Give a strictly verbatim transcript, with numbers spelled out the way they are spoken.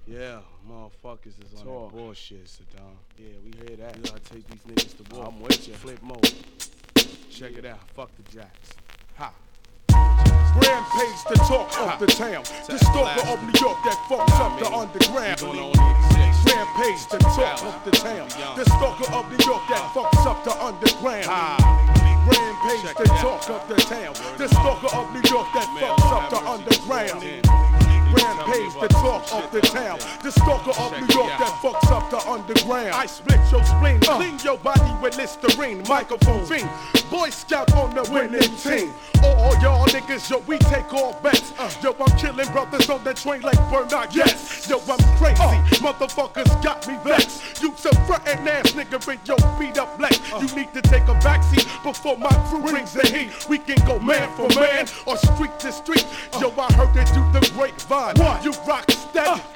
Yeah, motherfuckers is on Talk. that bullshit, Saddam. Yeah, we hear that. You gotta take these niggas to war. I'm with you. Flip mode. Check Yeah. it out. Fuck the Jacks. Ha. Rampage, the talk of the town. The stalker of New York that fucks up the underground. Going on eighty-six. Rampage, the talk of the town. The stalker of New York that fucks up the underground. Rampage, the talk of the town. The stalker of New York that fucks up the underground. Rampage, the talk of the town. The stalker of New York that fucks up the underground. I split your spleen, clean your body with Listerine, microphone fiend. Boy Scout on the winning team. All y'all niggas, yo, we take all bets. Yo, I'm killing brothers on the train like Bernard. Yes, yo, I'm crazy. Motherfuckers got me vexed. You some frontin' ass nigga with your beat up leg. You need to take a backseat before my crew brings the heat. We can go man for man or street to street. Yo, I heard that you the grapevine. What? You rock steady.